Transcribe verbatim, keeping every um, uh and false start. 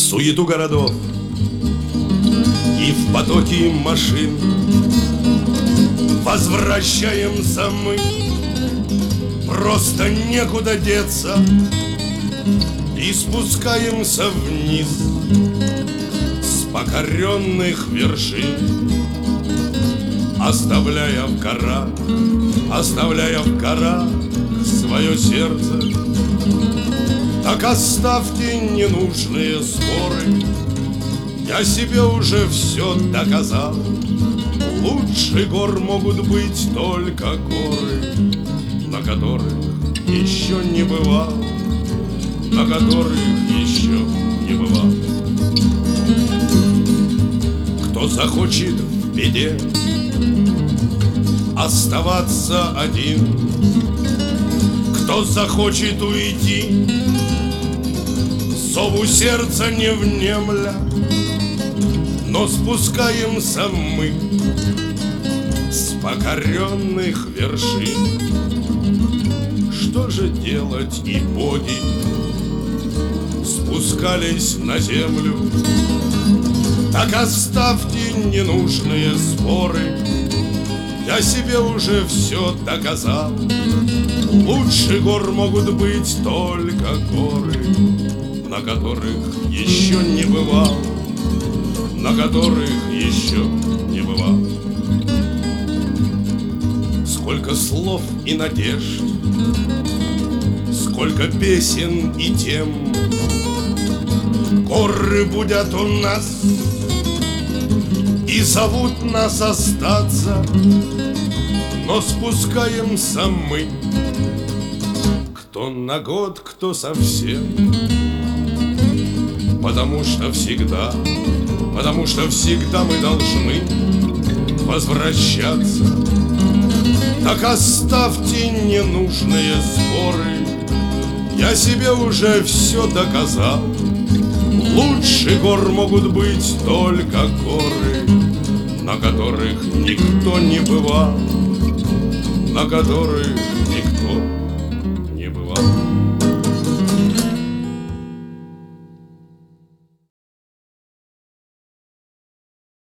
суету городов и в потоке машин возвращаемся мы, просто некуда деться, и спускаемся вниз с покоренных вершин, оставляя в горах, оставляя в горах свое сердце. Так оставьте ненужные споры, я себе уже все доказал. Лучше гор могут быть только горы, на которых еще не бывал, на которых еще не бывал. Кто захочет в беде оставаться один, кто захочет уйти, зову сердца не внемля, но спускаемся мы с покоренных вершин. Что же делать, и боги спускались на землю? Так оставьте ненужные споры, я себе уже все доказал. Лучше гор могут быть только горы, на которых еще не бывал, на которых еще не бывал. Сколько слов и надежд, сколько песен и тем, горы будят у нас и зовут нас остаться, но спускаемся мы, кто на год, кто совсем, потому что всегда, потому что всегда мы должны возвращаться. Так оставьте ненужные споры, я себе уже все доказал. Лучше гор могут быть только горы, на которых никто не бывал, на которых никто